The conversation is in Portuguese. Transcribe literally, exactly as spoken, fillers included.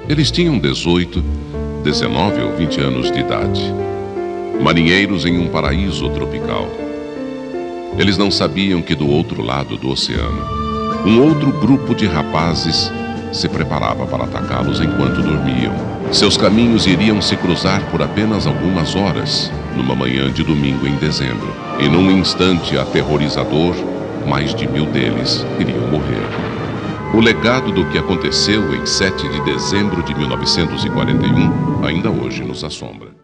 Eles tinham dezoito, dezenove ou vinte anos de idade. Marinheiros em um paraíso tropical. Eles não sabiam que do outro lado do oceano, um outro grupo de rapazes se preparava para atacá-los enquanto dormiam. Seus caminhos iriam se cruzar por apenas algumas horas, numa manhã de domingo em dezembro. E num instante aterrorizador, mais de mil deles iriam morrer. O legado do que aconteceu em sete de dezembro de mil novecentos e quarenta e um ainda hoje nos assombra.